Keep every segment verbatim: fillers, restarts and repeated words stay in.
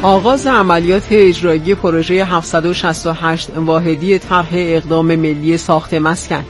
آغاز عملیات اجرایی پروژه هفتصد و شصت و هشت واحدی طرح اقدام ملی ساخت مسکن.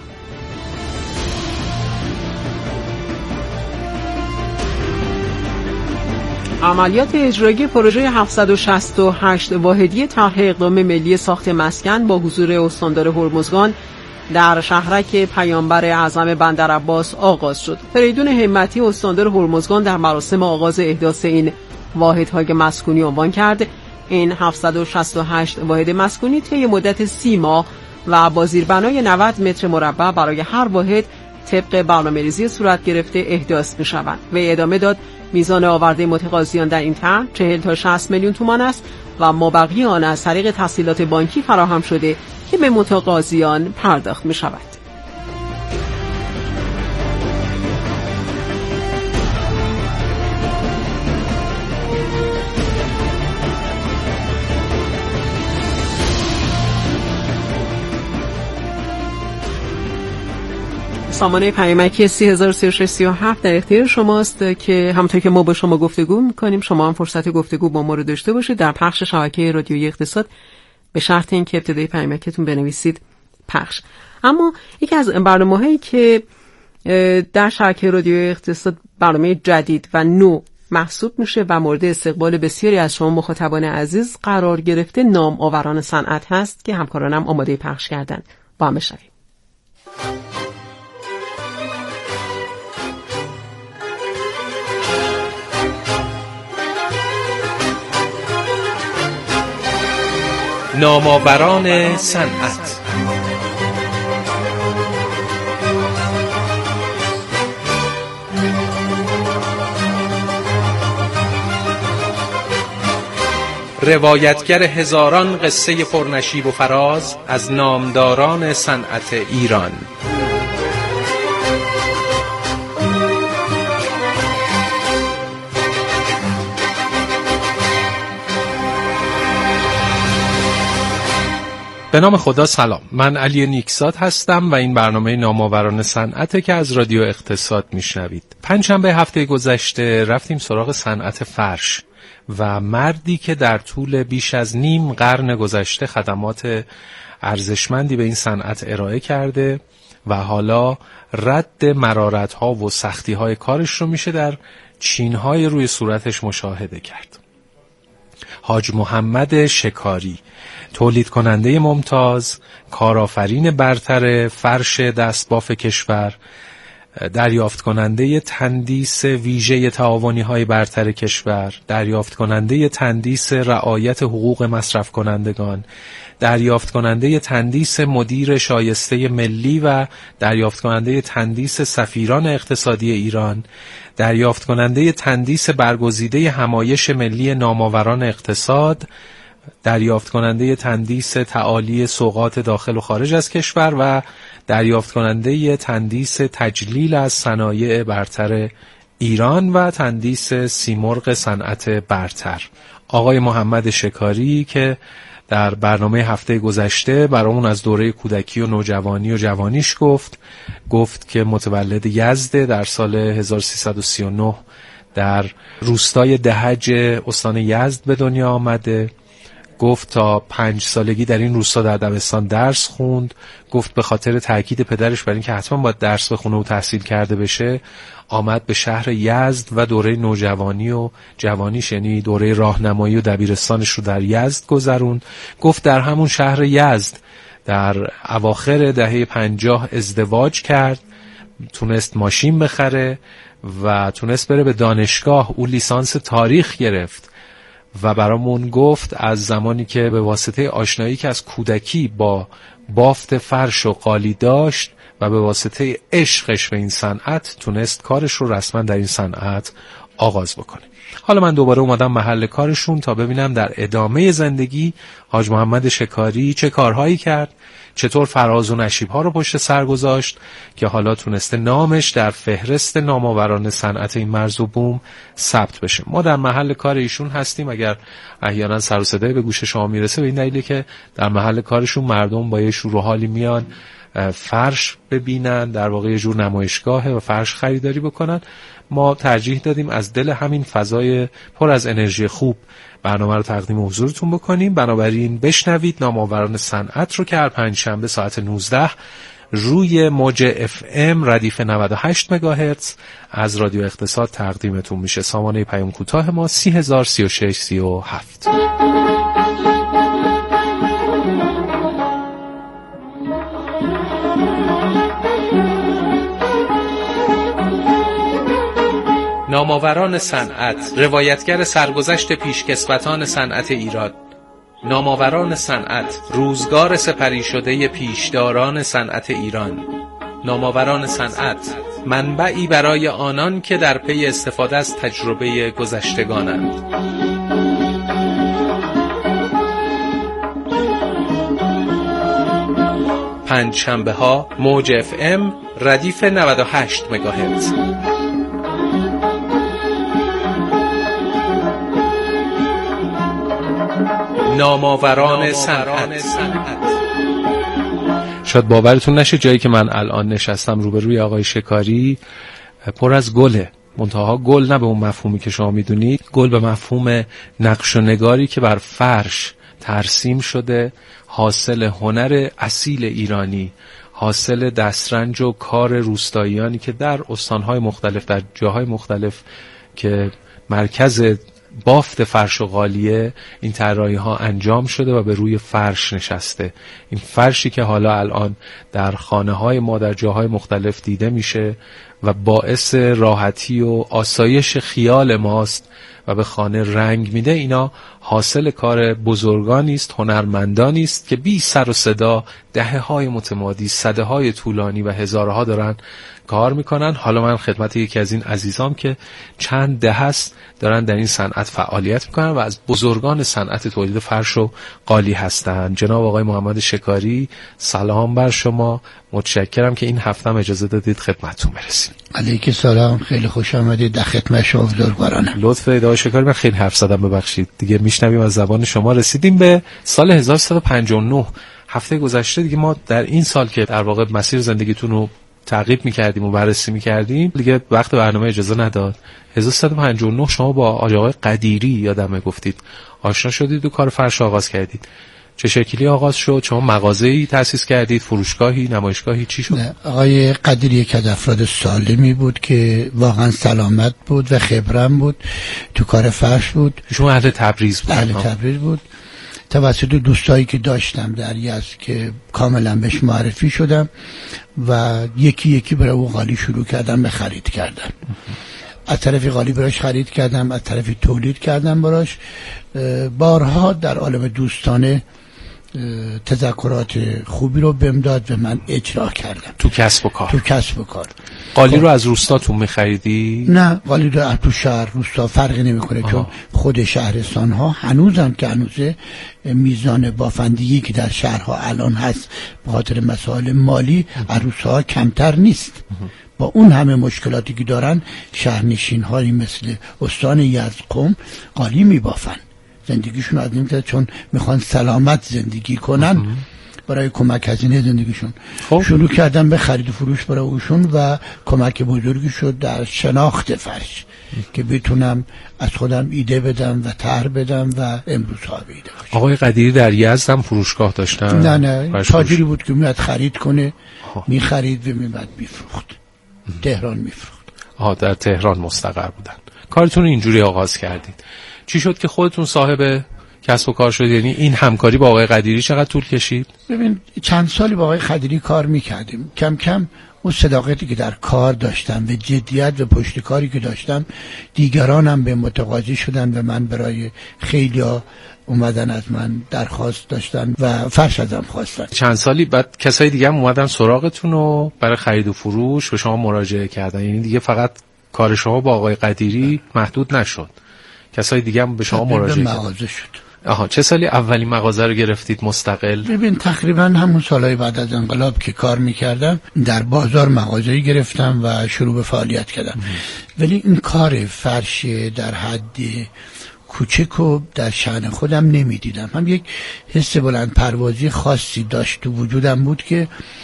عملیات اجرایی پروژه هفتصد و شصت و هشت واحدی طرح اقدام ملی ساخت مسکن با حضور استاندار هرمزگان در شهرک پیامبر اعظم بندرعباس آغاز شد. فریدون همتی استاندار هرمزگان در مراسم آغاز احداث این واحدهای مسکونی عنوان کرد این هفتصد و شصت و هشت واحد مسکونی طی مدت سی ماه و با زیربنای نود متر مربع برای هر واحد طبق برنامه‌ریزی صورت گرفته احداث می‌شوند. و ادامه داد میزان آورده متقاضیان در این طرح چهل تا شصت میلیون تومان است و مابقی آن از طریق تسهیلات بانکی فراهم شده که به متقاضیان پرداخت می‌شود. سامانه پیامکی سی هزار و سی و شش سی و هفت در اختیار شماست که همونطور که ما با شما گفتگو میکنیم شما هم فرصت گفتگو با ما رو داشته باشید در پخش شبکه رادیویی اقتصاد، به شرط اینکه ابتدای پیامکتون بنویسید پخش. اما یکی از برنامه‌هایی که در شبکه رادیویی اقتصاد برنامه جدید و نو محسوب میشه و مورد استقبال بسیاری از شما مخاطبان عزیز قرار گرفته، نام آوران صنعت هست که همکارانم آماده پخش کردن. با هم بشنویم. نامآوران صنعت. روایتگر هزاران قصه پرنشیب و فراز از نامداران صنعت ایران. به نام خدا سلام، من علی نیکزاد هستم و این برنامه نامآوران صنعته که از رادیو اقتصاد میشنوید. پنجشنبه هفته گذشته رفتیم سراغ صنعت فرش و مردی که در طول بیش از نیم قرن گذشته خدمات ارزشمندی به این صنعت ارائه کرده و حالا رد مرارت‌ها و سختی‌های کارش رو میشه در چین‌های روی صورتش مشاهده کرد. حاج محمد شکاری، تولید کننده ممتاز، کارآفرین برتر فرش دستباف کشور، دریافت کننده تندیس ویژه تعاونی های برتر کشور، دریافت کننده تندیس رعایت حقوق مصرف کنندگان، دریافت کننده تندیس مدیر شایسته ملی و دریافت کننده تندیس سفیران اقتصادی ایران، دریافت کننده تندیس برگزیده همایش ملی نامآوران اقتصاد، دریافت کننده تندیس تعالی سوغات داخل و خارج از کشور و دریافت کننده تندیس تجلیل از صنایع برتر ایران و تندیس سیمرغ صنعت برتر. آقای محمد شکاری که در برنامه هفته گذشته برامون از دوره کودکی و نوجوانی و جوانیش گفت گفت که متولد یزد، در سال هزار و سیصد و سی و نه در روستای دهج استان یزد به دنیا آمده. گفت تا پنج سالگی در این روستا در دبستان درس خوند. گفت به خاطر تاکید پدرش بر اینکه حتما باید درس بخونه و تحصیل کرده بشه آمد به شهر یزد و دوره نوجوانی و جوانیش، یعنی دوره راهنمایی و دبیرستانش رو در یزد گذروند. گفت در همون شهر یزد در اواخر دهه پنجاه ازدواج کرد، تونست ماشین بخره و تونست بره به دانشگاه. او لیسانس تاریخ گرفت و برامون گفت از زمانی که به واسطه آشنایی که از کودکی با بافت فرش و قالی داشت و به واسطه عشقش به این صنعت تونست کارش رو رسما در این صنعت آغاز بکنه. حالا من دوباره اومدم محل کارشون تا ببینم در ادامه زندگی حاج محمد شکاری چه کارهایی کرد، چطور فراز و نشیب‌ها رو پشت سر گذاشت که حالا تونسته نامش در فهرست نامآوران صنعت این مرز و بوم ثبت بشه. ما در محل کار ایشون هستیم. اگر احیانا سر و صدای به گوش شما میرسه به این دلیله که در محل کارشون مردم با یه شور و حالی میان فرش ببینن، در واقع یه جور نمایشگاهه و فرش خریداری بکنن. ما ترجیح دادیم از دل همین فضای پر از انرژی خوب برنامه رو تقدیم حضورتون بکنیم. بنابراین بشنوید نامآوران صنعت رو که هر پنجشنبه ساعت نوزده روی موج اف ام ردیف نود و هشت مگاهرتز از رادیو اقتصاد تقدیمتون میشه. سامانه پیام کوتاه ما سی هزار سی و شش سی و هفت. نامآوران صنعت، روایتگر سرگذشت پیشکسوتان صنعت ایران. نامآوران صنعت، روزگار سپری شده پیشداران صنعت ایران. نامآوران صنعت، منبعی برای آنان که در پی استفاده از تجربه گذشتگانند. پنج شنبه ها موج اف ام ردیف نود و هشت مگاهرتز. نامآوران صنعت. شاید باورتون نشه جایی که من الان نشستم روبروی آقای شکاری پر از گله. منتها گل نه به اون مفهومی که شما میدونید، گل به مفهوم نقش و نگاری که بر فرش ترسیم شده، حاصل هنر اصیل ایرانی، حاصل دسترنج و کار روستاییانی که در استانهای مختلف، در جاهای مختلف که مرکز بافت فرش و قالیه، این طراحی ها انجام شده و به روی فرش نشسته. این فرشی که حالا الان در خانه های ما در جاهای مختلف دیده میشه و باعث راحتی و آسایش خیال ماست و به خانه رنگ میده، اینا حاصل کار بزرگانی است، هنرمندانی است که بی سر و صدا دهه های متمادی، صده های طولانی و هزارها دارن کار میکنن. حالا من خدمت یکی از این عزیزام که چند دهه است دارن در این صنعت فعالیت میکنن و از بزرگان صنعت تولید فرش و قالی هستن. جناب آقای محمد شکاری، سلام بر شما. متشکرم که این هفته هم اجازه دادید خدمتتون برسیم. علیکم سلام، خیلی خوش آمدید در خدمت شما بزرگوارانم. لطف دارید آقای شکاری، من خیلی حرف زدم، ببخشید دیگه. میشنویم از زبان شما. رسیدیم به سال هزار و سیصد و پنجاه و نه. هفته گذشته دیگه ما در این سال که در واقع مسیر زندگیتون رو تعقیب می‌کردیم و بررسی می‌کردیم، دیگه وقت برنامه اجازه نداد. هزار و سیصد و پنجاه و نه شما با آقای قدیری یادمه گفتید آشنا شدید و کار فرش آغاز کردید. چه شکلی آغاز شد؟ شما مغازه‌ای تأسیس کردید، فروشگاهی، نمایشگاهی، چی شد؟ نه، آقای قدیری یک از افراد سالمی بود که واقعا سلامت بود و خبرم بود، تو کار فرش بود. شما اهل تبریز بود؟ اهل تبریز بود. توسط دوستایی که داشتم در یزد که کاملا بهش معرفی شدم و یکی یکی برای او قالی شروع کردم به خرید کردم. از طرفی قالی براش خرید کردم، از طرفی تولید کردم براش. بارها در عالم دوستانه تذکرات خوبی رو بهم داد و من اجرا کردم تو کسب و کار. تو کسب و کار. قالی رو از روستاتون می‌خریدی؟ نه، قالی رو تو شهر روستا فرقی نمی‌کنه، چون خود شهرستان ها هنوزم که هنوزه میزان بافندگی که در شهرها الان هست به خاطر مسائل مالی عروس‌ها کمتر نیست. با اون همه مشکلاتی که دارن شهرنشین هایی مثل استان یزد قم قالی میبافن، زندگیشون از این طرف چون میخوان سلامت زندگی کنن برای کمک هزینه زندگیشون خوب. شروع کردم به خرید و فروش برای اوشون و کمک بزرگی شد در شناخت فرش که بتونم از خودم ایده بدم و طرح بدم و امروز صاحب ایده باشم. آقای قدیری در یزد هم فروشگاه داشتن؟ نه نه، تاجری بود که میاد خرید کنه، میخرید و میاد میفروخت. تهران میفروخت. آها، در تهران مستقر بودن. کارتون اینجوری آغاز کردید. چی شد که خودتون صاحب کسب و کار شدید؟ یعنی این همکاری با آقای قدیری چقدر طول کشید؟ ببین، چند سالی با آقای قدیری کار میکردیم. کم کم اون صداقتی که در کار داشتم و جدیت و پشت کاری که داشتم، دیگرانم به متقاضی شدن و من برای خیلیا اومدن از من درخواست داشتن و فرش ازم خواستن. چند سالی بعد کسای دیگه هم اومدن سراغتون و برای خرید و فروش به شما مراجعه کردن؟ یعنی دیگه فقط کار شما با آقای قدیری محدود نشد، کسای دیگه هم به شما مراجعه کردن؟ مغازه شد. آها، چه سالی اولین مغازه رو گرفتید مستقل؟ ببین، تقریبا همون سالهای بعد از انقلاب که کار میکردم در بازار مغازه‌ای گرفتم و شروع به فعالیت کردم. ولی این کار فرش در حد کوچک و در شأن خودم نمیدیدم. هم یک حس بلند پروازی خاصی داشت تو وجودم بود که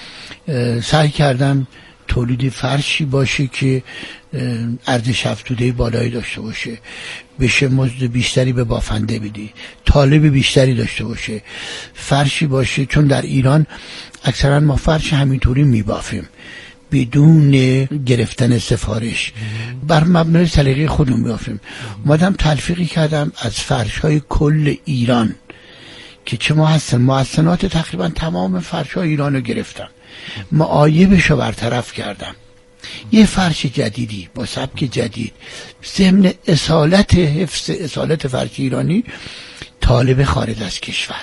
سعی کردم تولید فرشی باشه که ارزش افزوده بالایی داشته باشه، بشه مزد بیشتری به بافنده بدی، طالب بیشتری داشته باشه، فرشی باشه. چون در ایران اکثرا ما فرش همینطوری میبافیم بدون گرفتن سفارش، بر مبنای سلیقه خودمون میبافیم. اومدم تلفیقی کردم از فرش های کل ایران که چه محسن محسنات تقریبا تمام فرش های ایران رو گرفتم، معایبش رو برطرف کردم، یه فرش جدیدی با سبک جدید، ضمن اصالت حفظ اصالت فرش ایرانی طالب خارج از کشور،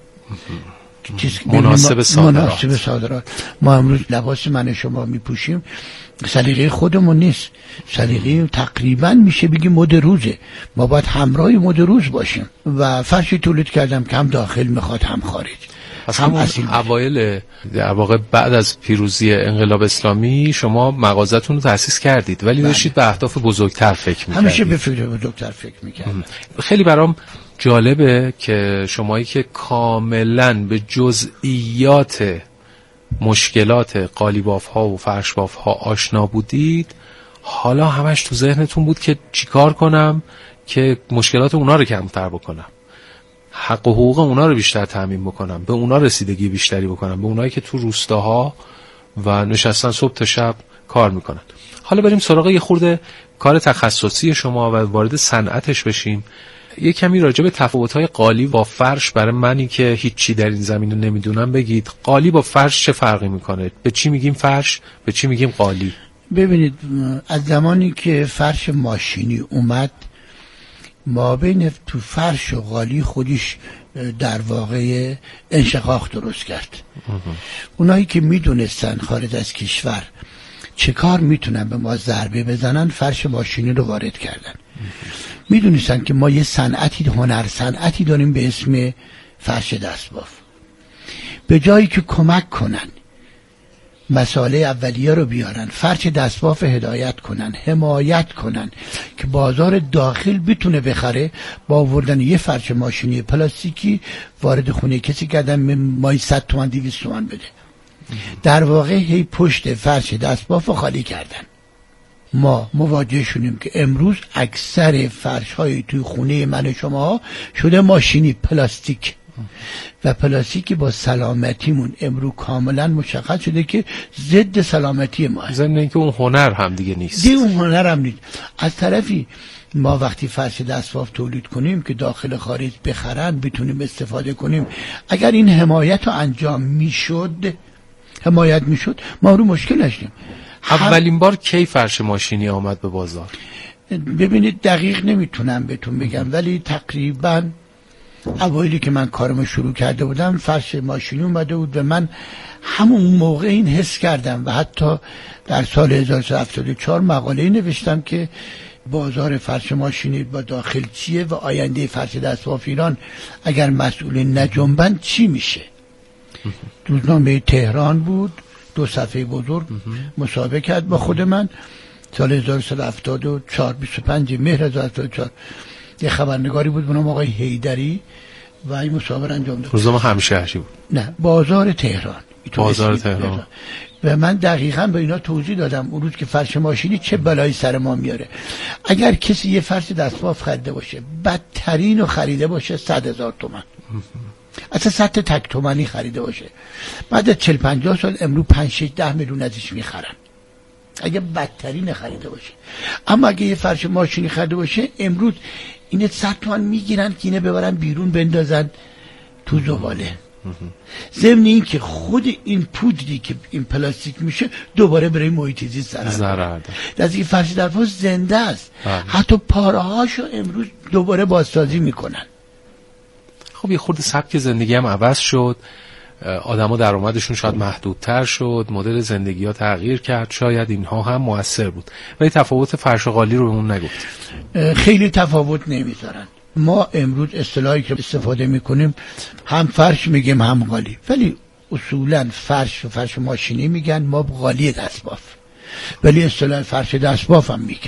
مناسب صادرات. مناسب صادرات. ما امروز لباس من شما میپوشیم سلیقه خودمون نیست، سلیقه تقریبا میشه بگیم مد روزه، ما باید همراه مد روز باشیم و فرشی تولید کردم که هم داخل میخواد هم خارج. از همون اوایل در واقع بعد از پیروزی انقلاب اسلامی شما مغازتون رو تأسیس کردید، ولی داشتید به اهداف بزرگتر فکر میکردید. همیشه به فکر بزرگتر فکر میکردم. خیلی برام جالبه که شمایی که کاملا به جزئیات مشکلات قالیباف ها و فرشباف ها آشنا بودید، حالا همش تو ذهنتون بود که چیکار کنم که مشکلات اونا رو کمتر بکنم، حق و حقوق اونا رو بیشتر تامین بکنم، به اونا رسیدگی بیشتری بکنم، به اونایی که تو روستاها و نشستن صبح تا شب کار میکنن. حالا بریم سراغ یه خورده کار تخصصی شما و وارد صنعتش بشیم. یه کمی راجع به تفاوت‌های قالی با فرش برای منی که هیچی در این زمینه نمیدونم بگید. قالی با فرش چه فرقی میکنه؟ به چی میگیم فرش؟ به چی میگیم قالی؟ ببینید، از زمانی که فرش ماشینی اومد، ما بین تو فرش و قالی خودش در واقع انشقاق درست کرد. اونایی که میدونستن خارج از کشور چه کار میتونن به ما ضربه بزنن، فرش ماشینی رو وارد کردن. میدونستن که ما یه صنعتی، هنر صنعتی داریم به اسم فرش دستباف. به جایی که کمک کنن مسائل اولیه رو بیارن، فرش دستباف هدایت کنن، حمایت کنن که بازار داخل بتونه بخره، با آوردن یه فرش ماشینی پلاستیکی وارد خونه کسی کردن مای صد تومن دویست تومن بده. در واقع هی پشت فرش دستباف خالی کردن. ما مواجه شدیم که امروز اکثر فرش های توی خونه من شما شده ماشینی پلاستیک و پلاستیکی با سلامتیمون امروز کاملا مشخص شده که ضد سلامتی ما هست. ضمن اینکه اون هنر هم دیگه نیست. دیگه اون هنر هم نیست. از طرفی ما وقتی فرش دستباف تولید کنیم که داخل خارج بخرن بتونیم استفاده کنیم، اگر این حمایت رو انجام میشد حمایت میشد ما رو مشکل داشتیم. اولین بار کی فرش ماشینی آمد به بازار؟ ببینید دقیق نمیتونم بهتون بگم، ولی تقریبا اوایلی که من کارم شروع کرده بودم فرش ماشینی اومده بود و من همون موقع این حس کردم و حتی در سال هزار و سیصد و هفتاد و چهار مقاله نوشتم که بازار فرش ماشینی با داخلچیه و آینده فرش دستباف ایران اگر مسئولین نجنبن چی میشه. روزنامه تهران بود، دو صفحه بزرگ مسابقه کرد با خود من سال هزار و سیصد و هفتاد و چهار بیست و پنج مهر هزار و هفتاد و چهار. یه خبرنگاری بود به نام آقای حیدری و این مسابقه انجام داد. روزنامه همشهری بود؟ نه، بازار تهران. بازار تهران. و من دقیقاً به اینا توضیح دادم اون روز که فرش ماشینی چه بلایی سر ما میاره. اگر کسی یه فرش دستباف خریده باشه، بدترین رو خریده باشه صد هزار تومان، اصلا صد تک تومانی خریده باشه، بعد از چهل پنجاه سال امروز پنج شش ده میلیون ازش میخرن اگه بدترین خریده باشه. اما اگه یه فرش ماشینی خریده باشه امروز اینه صد تومن میگیرن که اینه ببرن بیرون بندازن تو زباله. ضمن این که خود این پودری که این پلاستیک میشه دوباره برای محیط زیست ضرر داره. در این فرش دستباف زنده است. حتی پاره هاشو امروز دوباره بازسازی میکنن. خب یه خورده سبک زندگی هم عوض شد، آدما درآمدشون شاید محدودتر شد، مدل زندگی ها تغییر کرد، شاید اینها هم مؤثر بود. ولی تفاوت فرش و قالی رو به اون نگفت. خیلی تفاوت نمیذارن. ما امروز اصطلاحی که استفاده میکنیم هم فرش میگیم هم قالی، ولی اصولا فرش و فرش ماشینی میگن، ما قالی دستباف، ولی اصطلاح فرش دستباف هم میگن.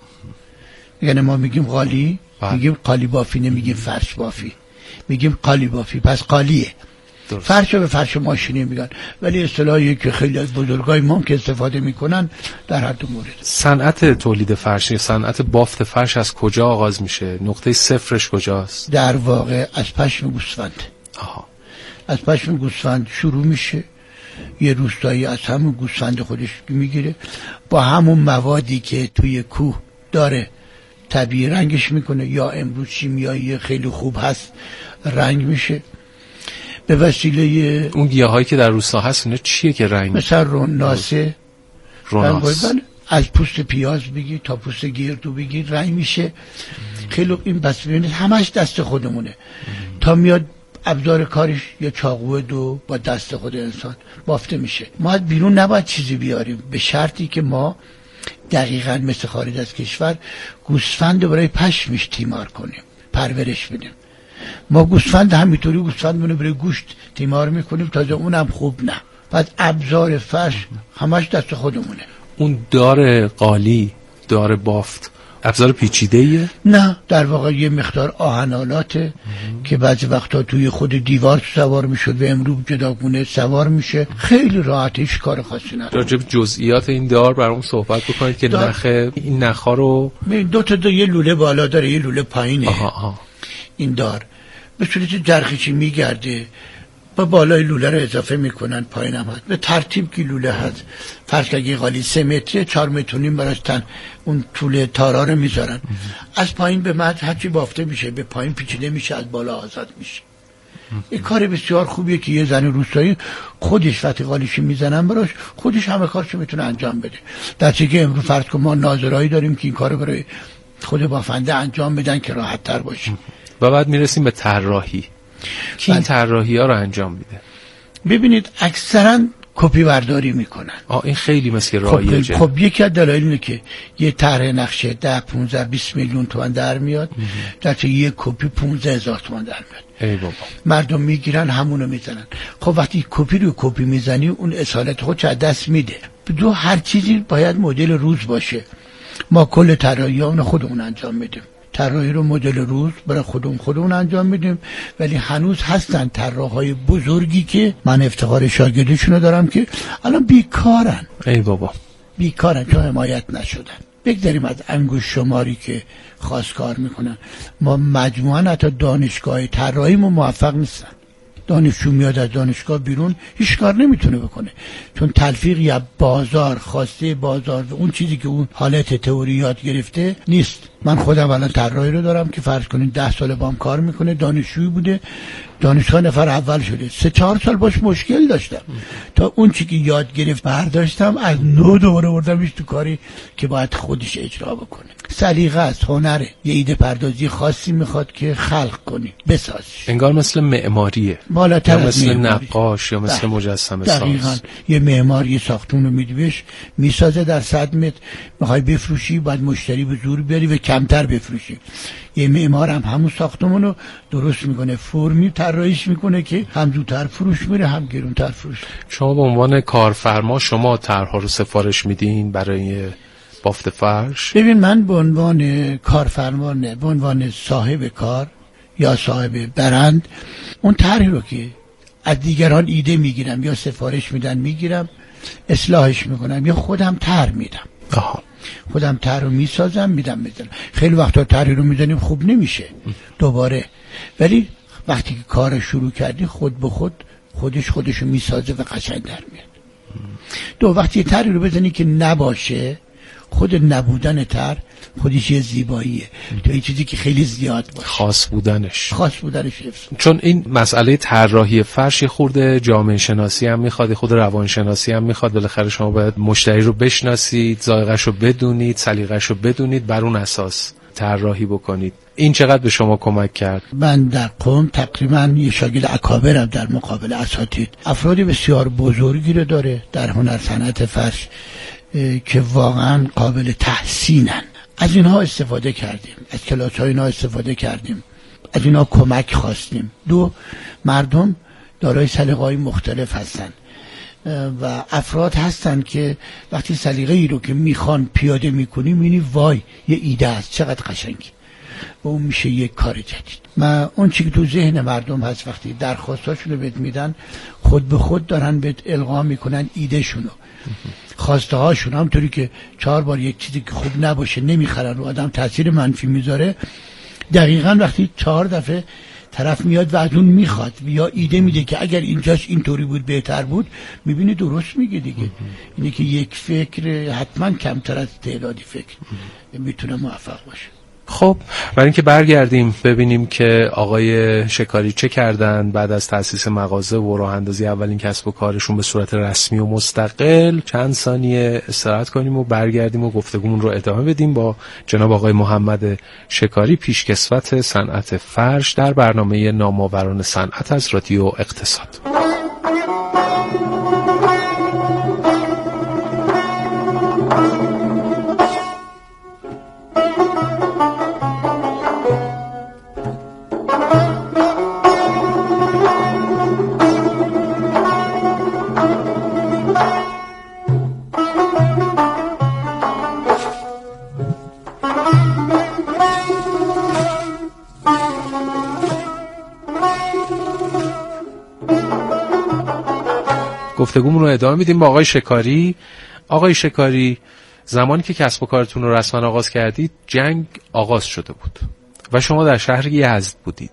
یعنی ما میگیم قالی، میگیم قالی بافی، نمیگیم فرش بافی، میگیم قالی بافی، پس قالیه. فرش به فرش ماشینی میگن، ولی اصطلاحی که خیلی از بزرگای ما که استفاده میکنن در هر دو مورد. صنعت تولید فرش یا صنعت بافت فرش از کجا آغاز میشه؟ نقطه صفرش کجاست؟ در واقع از پشم گوسفند. آها. از پشم گوسفند شروع میشه، یه روستایی از همون گوسفند خودش میگیره، با همون موادی که توی کوه داره طبیعی رنگش میکنه، یا امروز شیمیایی خیلی خوب هست رنگ میشه. به وسیله اون گیاهایی که در روستا هست اینا چیه که رنگ مثلا روناسه روناس رنگ از پوست پیاز بگیر تا پوست گردو بگیر رنگ میشه. خیلی این بس ببینید همش دست خودمونه. تا میاد ابزار کارش یه چاقو دو با دست خود انسان بافته میشه. ما از بیرون نباید چیزی بیاریم، به شرطی که ما دقیقاً مثل خارج از کشور گوسفند برای پشمش تیمار کنیم، پرورش بدیم. ما گوسفند همینطوری گوسفندمون برای گوشت تیمار میکنیم، تازه اونم خوب نه. بعد ابزار فرش همش دست خودمونه. اون دار قالی، دار بافت ابزار پیچیده‌ایه؟ نه، در واقع یه مقدار آهنالاته که بعضی وقتا توی خود دیوار سوار میشد و امروز جداگونه سوار میشه. خیلی راحت، هیچ کار خاصی نداره. راجع به جزئیات این دار برام صحبت بکنید که دار... نخ این نخا رو دو تا دو یه لوله بالا داره، یه لوله پایینه. آها آها. این دار به صورت جرخیچی میگرده، با بالای لوله رو اضافه میکنن، پایین هم هست به ترتیب که لوله هست. فرض اگه قالی سه متری، چهار مترونیم براش تن اون طول تارا رو میذارن. از پایین به مد هرچی بافته میشه به پایین پیچیده میشه، از بالا آزاد میشه. این کار بسیار خوبیه که یه زن روستایی خودش وقتی قالیشی میزنن براش، خودش همه کارشو میتونه انجام بده. در چه که امروز فرض کن ما ناظرایی داریم که این کارو برای خود بافنده انجام بدن که راحت تر باشه. و بعد میرسیم به طراحی. کی این طراحی ها رو انجام میده؟ ببینید اکثرا کپی برداری میکنن. آه این خیلی مثل رایجه. خب, خب یکی از دلایل اینه که یه طرح نقشه ده پانزده بیست میلیون تومان در میاد، در چه یک کپی پانزده هزار تومان در میاد. ای بابا. مردم میگیرن همونو میزنن. خب وقتی کپی رو کپی میزنی اون اصالت خودش از دست میده. دو هر چیزی باید مدل روز باشه. ما کل طراحی ها اون خودمون انجام میدیم. طراحی رو مدل روز برای خودمون خودمون انجام میدیم، ولی هنوز هستن طراحای بزرگی که من افتخار شاگردشون رو دارم که الان بیکارن. ای بابا. بیکارن چون حمایت نشدن. بگذاریم از انگوش شماری که خاص کار میکنن، ما مجموعاً حتی دانشگاه طراحی ما موفق نیستن. دانشجو میاد از دانشگاه بیرون هیچ کار نمیتونه بکنه، چون تلفیق یا بازار خواسته بازار و اون چیزی که اون حالت تئوری یاد گرفته نیست. من خودم الان طراحی رو دارم که فرض کنین ده سال بام کار میکنه، دانشجویی بوده، دانشگاه نفر اول شده، سه چهار سال باش مشکل داشتم تا اون چیزی که یاد گرفت برداشتم از نو دوباره بردمش تو کاری که باید خودش اجرا بکنه. سلیقه است، هنره، یه ایده پردازی خاصی میخواد که خلق کنی، بسازش. انگار مثل معماریه، بالاتر یا مثل معماری. نقاش یا مثل مجسمه ساز. دقیقاً یه معمار یه ساختمون رو میدویش میسازه، در صد متر میخوای بفروشی باید مشتری به زور بیاری و کمتر بفروشی. یه معمار هم همون ساختمون رو درست میکنه، فرمی طراحیش میکنه که هم زودتر فروش میره هم گرونتر فروش. شما به عنوان کارفرما شما طرح‌ها رو سفارش میدین برای بافت فرش؟ ببین من به عنوان کارفرما نه، به عنوان صاحب کار یا صاحب برند اون طرحی رو که از دیگران ایده میگیرم یا سفارش میدن میگیرم، اصلاحش میکنم یا خودم طرح میدم. آها. خودم طرح رو میسازم میدم میذارم. خیلی وقتا طرحی رو میزنیم خوب نمیشه دوباره، ولی وقتی که کار شروع کردی خود به خود خودش خودشو میسازه و قشنگ در میاد. دو وقتی طرحی رو بزنی که نباشه، خود نبودن طرح خودش یه زیباییه، تو این چیزی که خیلی زیاد باشه، خاص بودنش خاص بودنش حفظ. چون این مسئله طراحی فرش خورده جامعه شناسی هم میخواد، خود روان شناسی هم میخواد. بالاخره شما باید مشتری رو بشناسید، ذائقه‌ش رو بدونید، سلیقه‌ش رو بدونید، بر اون اساس طراحی بکنید. این چقدر به شما کمک کرد؟ من در قم تقریبا یه شاگرد اکابرم در مقابل اساتید، افرادی بسیار بزرگی رو داره در هنر صنعت فرش که واقعا قابل تحسینن. از اینها استفاده کردیم، از کلاس های اینا استفاده کردیم، از اینا کمک خواستیم. دو، مردم دارای سلیقه‌های مختلف هستن و افراد هستن که وقتی سلیقه ای رو که میخوان پیاده میکنی میبینی وای یه ایده است چقدر قشنگی. و اون میشه یک کار جدید. من اون چیزی که تو ذهن مردم هست وقتی درخواستاشونو بهت میدن خود به خود دارن بهت القا میکنن ایده شونو، خواسته هاشون. همونطوری که چهار بار یک چیزی که خوب نباشه نمیخرن و آدم تاثیر منفی میذاره، دقیقاً وقتی چهار دفعه طرف میاد و از اون میخواد یا ایده میده که اگر اینجاش اینطوری بود بهتر بود، میبینی درست میگه دیگه. اینه که یک فکر حتما کمتر از تعدادی فکر میتونه موفق باشه. خب برای اینکه برگردیم ببینیم که آقای شکاری چه کردن بعد از تأسیس مغازه و راه اندازی اولین کسب و کارشون به صورت رسمی و مستقل، چند ثانیه استراحت کنیم و برگردیم و گفتگومون رو ادامه بدیم با جناب آقای محمد شکاری، پیشکسوت صنعت فرش، در برنامه نامآوران صنعت از رادیو اقتصاد. گفتگومون رو ادامه میدیم با آقای شکاری. آقای شکاری، زمانی که کسب و کارتون رو رسما آغاز کردید جنگ آغاز شده بود و شما در شهر یزد بودید.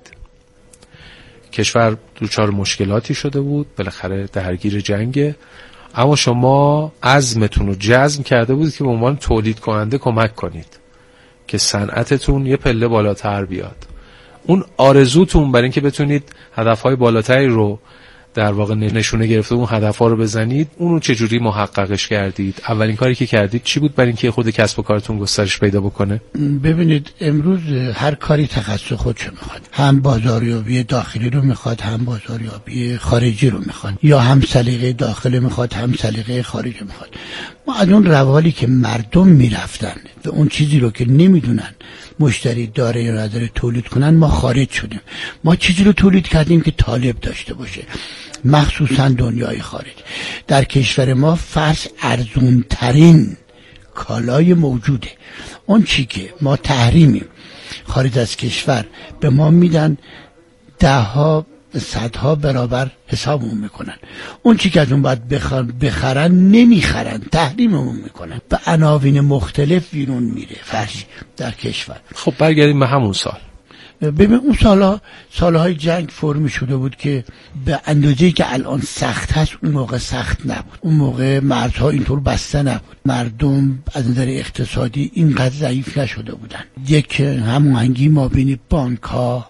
کشور دچار مشکلاتی شده بود، بالاخره درگیر جنگه، اما شما عزمتون رو جزم کرده بودید که به عنوان تولید کننده کمک کنید که صنعتتون یه پله بالاتر بیاد. اون آرزوتون برای اینکه بتونید هدفهای بالاتری رو در واقع نشونه گرفته اون هدفها رو بزنید، اون رو چجوری محققش کردید؟ اولین کاری که کردید چی بود برای اینکه خود کسب و کارتون گسترش پیدا بکنه؟ ببینید امروز هر کاری تخصص خودشو میخواد، هم بازاریابی داخلی رو میخواد، هم بازاریابی خارجی رو میخواد، یا هم سلیقه داخلی میخواد هم سلیقه خارجی میخواد. ما از اون روالی که مردم میرفتن و اون چیزی رو که نمیدونن مشتری داره یا نداره تولید کنن، ما خارج شدیم. ما چیزی رو تولید کردیم که طالب داشته باشه، مخصوصا دنیای خارج. در کشور ما فرش ارزون ترین کالای موجوده. اون چی که ما تحریمیم خارج از کشور به ما میدن ده ها صدها برابر حسابمون میکنن. اون چی که از اون باید بخرن بخرن نمیخرن، تحریممون میکنن، به عناوین مختلف بیرون میره فرش در کشور. خب برگردیم به همون سال. ببین اون سالها سالهای جنگ فرمی شده بود که به اندازه‌ای که الان سخت هست اون موقع سخت نبود. اون موقع مرزها اینطور بسته نبود، مردم از نظر اقتصادی اینقدر ضعیف نشده بودن. یک هماهنگی ما بین بانک‌ها،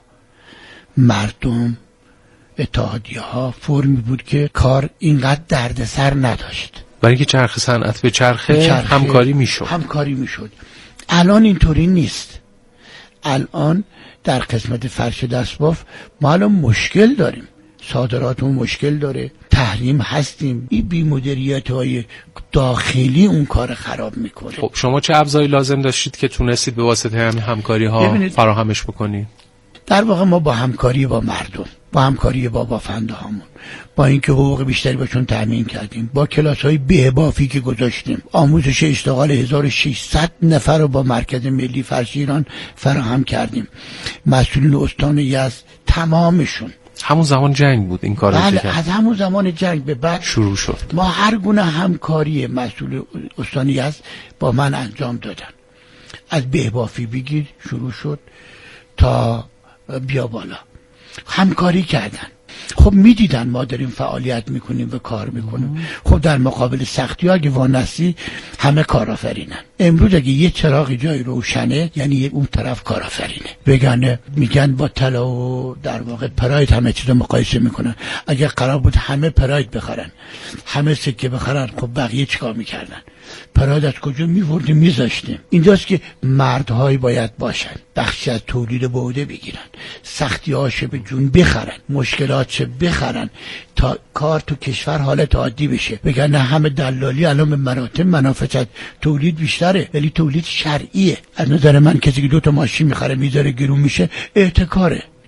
مردم، اتحادیه ها فرمی بود که کار اینقدر دردسر نداشت. برای اینکه چرخ صنعت به چرخه همکاری میشد. همکاری میشد. الان اینطوری نیست. الان در قسمت فرش دستباف ما الان مشکل داریم، صادراتمون مشکل داره، تحریم هستیم. این بی‌مدیریت های داخلی اون کار خراب میکنه. خب شما چه ابزاری لازم داشتید که تونستید به واسطه همین همکاری ها فراهمش بکنید؟ در واقع ما با همکاری با مردم، با همکاری با بافنده هامون، با اینکه حقوق بیشتری بهشون تامین کردیم، با کلاس های بهبافی که گذاشتیم، آموزش اشتغال هزار و ششصد نفر رو با مرکز ملی فرش ایران فراهم کردیم. مسئولین استان یزد تمامشون همون زمان جنگ بود این کارو بله کرد. از همون زمان جنگ به بعد شروع شد. ما هر گونه همکاری مسئول استان یزد با من انجام دادن. از بهبافی بگیر شروع شد تا بیا بالا همکاری کردن. خب میدیدن ما داریم فعالیت میکنیم و کار میکنیم. خب در مقابل سختی ها اگه وانستی همه کارآفرینن. امروز اگه یه چراغ جای روشنه یعنی اون طرف کارآفرینه. بگن میگن با طلا و در واقع پراید همه چیز مقایسه میکنن. اگه قرار بود همه پراید بخرن، همه سکه بخرن، خب بقیه چیکار میکردن؟ پراید از کجا میوردیم میذاشتیم. اینجاست که مردهایی باید باشن، بخشی از تولید به عهده بگیرن، سختی هاشه به جون بخرن، مشکلاتش بخرن تا کار تو کشور حالت عادی بشه. بگن نه همه دلالی الان به مراتب منافع از تولید بیشتره، ولی تولید شرعیه. از نظر من کسی که دو تا ماشین میخره میذاره گرون میشه احتکاره.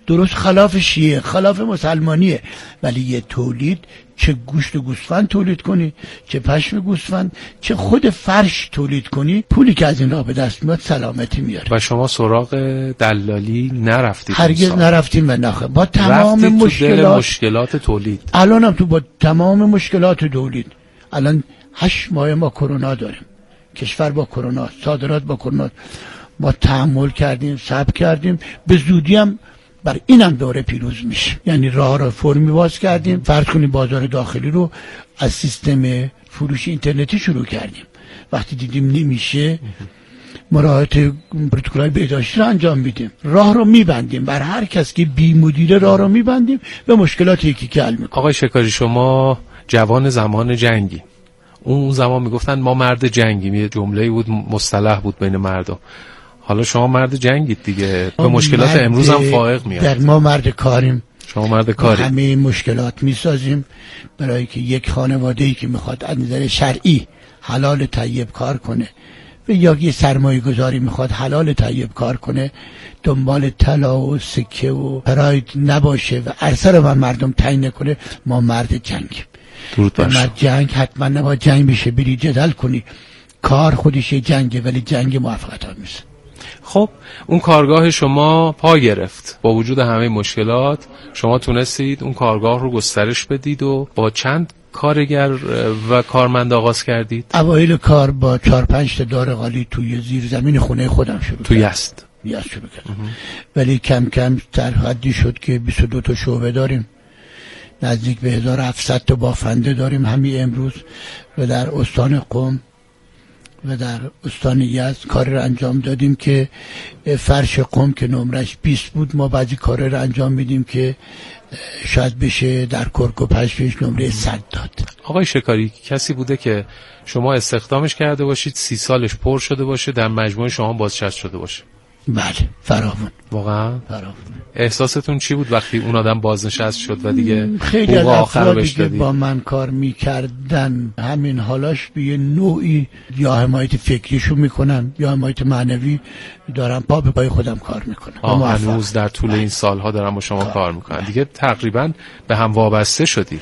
درست خلاف شیعه، خلاف مسلمانیه، ولی یه تولید، چه گوشت گوسفند تولید کنی، چه پشم گوسفند، چه خود فرش تولید کنی، پولی که از این راه به دست میاد سلامتی میاره. و شما سراغ دلالی نرفتید؟ هرگز نرفتیم و نخ با تمام مشکلات مشکلات تولید. الانم تو با تمام مشکلات تولید، الان هشت ماه ما کرونا داریم، کشور با کرونا، صادرات با کرونا، ما تحمل کردیم، صبر کردیم، به زودی هم بر اینم دوره پیروز میشه. یعنی راه را فرمی باز کردیم. فرض کنیم بازار داخلی رو از سیستم فروش اینترنتی شروع کردیم، وقتی دیدیم نمیشه مراعات پروتکل‌های بهداشتی رو انجام میدیم، راه رو میبندیم، بر هر کس که بی مدیره راه رو میبندیم، به مشکلات یکی که حل میکنیم. آقای شکاری، شما جوان زمان جنگی، اون زمان میگفتن ما مرد جنگیم، یه جمله‌ای بود مصطلح بود بین مردم. حالا شما مرد جنگید دیگه، به مشکلات امروز هم فائق میاد. در ما مرد کاریم، شما مرد کاری، همه مشکلات میسازیم برای که یک خانواده‌ای که میخواد از نظر شرعی حلال طیب کار کنه و یا یه سرمایه گذاری میخواد حلال طیب کار کنه، دنبال طلا و سکه و پراید نباشه و عرصه رو من مردم تعیین نکنه، ما مرد جنگیم. مرد جنگ حتما نباید جنگ بشه بری جدل کنی، کار خودش جنگه ولی جنگ موفقیت آمیزه. خب اون کارگاه شما پا گرفت، با وجود همه مشکلات شما تونستید اون کارگاه رو گسترش بدید و با چند کارگر و کارمند آغاز کردید؟ اوایل کار با چهار پنج تا دار قالی توی زیر زمین خونه خودم شروع تو یزد یزد شروع کردم، ولی کم کم در حدی شد که بیست و دو تا شعبه داریم، نزدیک به هزار و هفتصد تا بافنده داریم همین امروز، و در استان قم و در استان یزد کار رو انجام دادیم که فرش قم که نمرش بیست بود، ما بعضی کار رو انجام میدیم که شاید بشه در کرک و پشمش نمره صد داد. آقای شکاری، کسی بوده که شما استخدامش کرده باشید، سی سالش پر شده باشه، در مجموعه شما بازنشسته شده باشه؟ بله، فراوان. واقعا؟ فراوان. احساستون چی بود وقتی اون آدم بازنشسته شد و دیگه خیلی از افرادی که با من کار میکردن همین حالاش به یه نوعی یا حمایت فکریشو میکنن یا حمایت معنوی دارن، پا به پای خودم کار میکنن. آه، هنوز در طول این سالها دارن با شما کار, کار میکنن دیگه، تقریبا به هم وابسته شدید.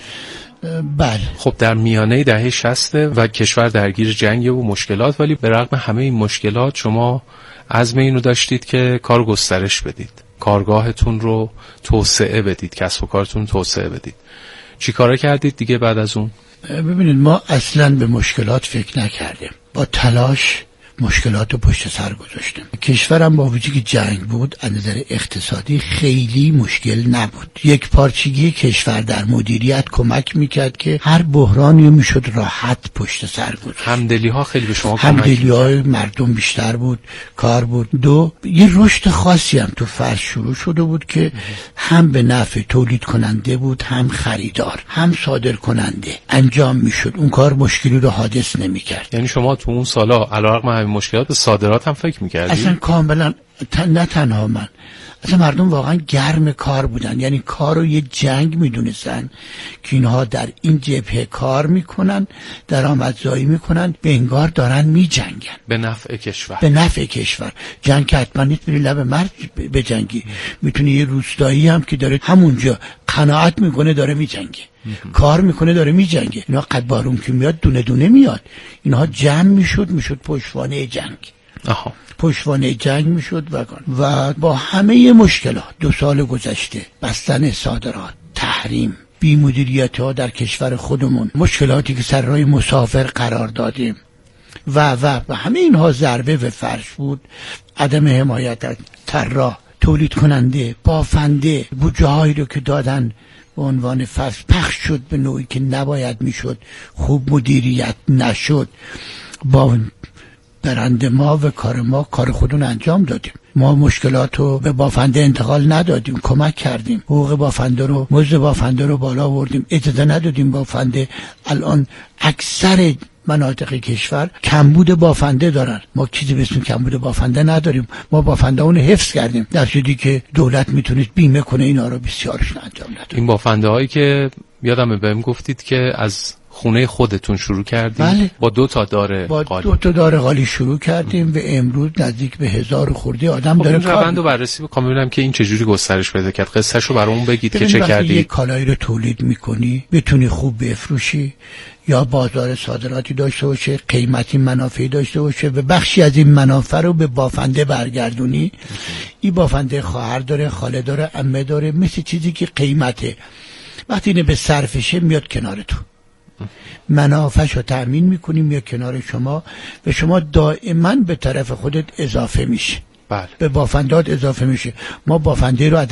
بله. خب در میانه دهه شصت و کشور درگیر جنگ و مشکلات، ولی به رغم همه این مشکلات شما عزم اینو داشتید که کار گسترش بدید، کارگاهتون رو توسعه بدید، کسب و کارتون توسعه بدید. چی کاره کردید دیگه بعد از اون؟ ببینید ما اصلاً به مشکلات فکر نکردیم، با تلاش مشکلات رو پشت سر گذاشتیم. کشورم با وجودی که جنگ بود از نظر اقتصادی خیلی مشکل نبود. یک پارچگی کشور در مدیریت کمک میکرد که هر بحرانی میشد راحت پشت سر گذاشت. همدلی ها خیلی به شما کمک همدلی های مردم بیشتر بود، کار بود. دو، یه رشد خاصی هم تو فرش شروع شده بود که هم به نفع تولید کننده بود، هم خریدار، هم صادر کننده انجام میشد. اون کار مشکلی رو حادث نمیکرد. یعنی شما تو اون سالا علیرغم مشکلات به صادرات هم فکر می‌کردید؟ اصلا کاملا تن... نه تنها من، اصلا مردم واقعا گرم کار بودن، یعنی کار رو یه جنگ میدونستن که اینها در این جبهه کار میکنن، درآمدزایی میکنن، به انگار دارن میجنگن به نفع کشور. به نفع کشور. جنگ که حتما نیست بری لب مرگ بجنگی، میتونی یه روستایی هم که داره همونجا قناعت میکنه داره میجنگه، کار میکنه داره میجنگه. اینا قد بارون که میاد دونه دونه میاد، اینها جمع میشد میشد پشتوانه جنگ. آها. پشتوانه جنگ میشد و و با همه مشکلات دو سال گذشته، بستن صادرات، تحریم، بی مدیریت ها در کشور خودمون، مشکلاتی که سر راه مسافر قرار دادیم و و و همه اینها ضربه به فرش بود. عدم حمایت از طراح، تولید کننده، بافنده، بودجه هایی رو که دادن به عنوان فصل پخش شد به نوعی که نباید میشد، خوب مدیریت نشد. با برند ما و کار ما کار خودون انجام دادیم. ما مشکلات رو به بافنده انتقال ندادیم، کمک کردیم، حقوق بافنده رو، مزد بافنده رو بالا آوردیم، اجازه ندادیم بافنده. الان اکثر مناطق کشور کمبود بافنده دارن، ما چیزی به اسم کمبود بافنده نداریم. ما بافنده اون حفظ کردیم، در صورتی که دولت میتونید بیمه کنه اینا رو بسیارش انجام نداد. این بافنده هایی که یادمه بهم گفتید که از خونه خودتون شروع کردیم؟ بله. با دو تا دار با قالی. دو تا دار قالی شروع کردیم و امروز نزدیک به هزار خورده آدم خب داره کار. روند رو بررسی بکنم ببینم که این چجوری گسترش پیدا کرد. قصه‌شو برامون بگید که چه کردی. یک کالایی رو تولید میکنی بتونی خوب بفروشی یا بازار صادراتی داشته باشه، قیمتی منافعی داشته باشه و بخشی از این منافع رو به بافنده برگردونی. این بافنده خواهر داره، خاله داره، عمه داره، مثل چیزی که قیمته. وقتی اینه به صرفشه میاد کنار تو، منافعش رو تأمین میکنی، میاد کنار شما و شما دائما به طرف خودت اضافه میشه. بله. به بافندات اضافه میشه. ما بافنده رو